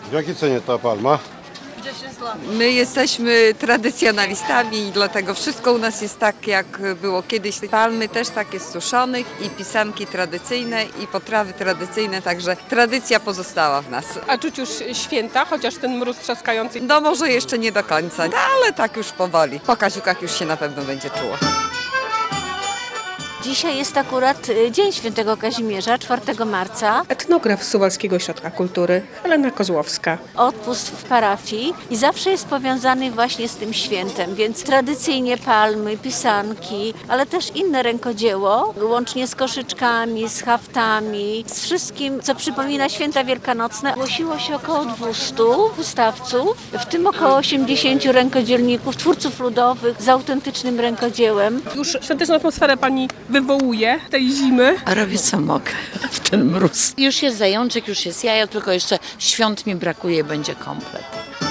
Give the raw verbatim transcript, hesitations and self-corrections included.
W jakiej cenie ta palma? My jesteśmy tradycjonalistami i dlatego wszystko u nas jest tak, jak było kiedyś. Palmy też takie z suszonych i pisanki tradycyjne i potrawy tradycyjne, także tradycja pozostała w nas. A czuć już święta, chociaż ten mróz trzaskający? No może jeszcze nie do końca, ale tak już powoli. Po Kaziukach już się na pewno będzie czuło. Dzisiaj jest akurat Dzień Świętego Kazimierza, czwartego marca. Etnograf Suwalskiego Ośrodka Kultury Helena Kozłowska. Odpust w parafii i zawsze jest powiązany właśnie z tym świętem, więc tradycyjnie palmy, pisanki, ale też inne rękodzieło, łącznie z koszyczkami, z haftami, z wszystkim, co przypomina święta wielkanocne. Głosiło się około dwustu wystawców, w tym około osiemdziesięciu rękodzielników, twórców ludowych z autentycznym rękodziełem. Już świąteczną atmosferę pani wywołuje tej zimy. A robię co mogę w ten mróz. Już jest zajączek, już jest jajo, tylko jeszcze świąt mi brakuje, będzie komplet.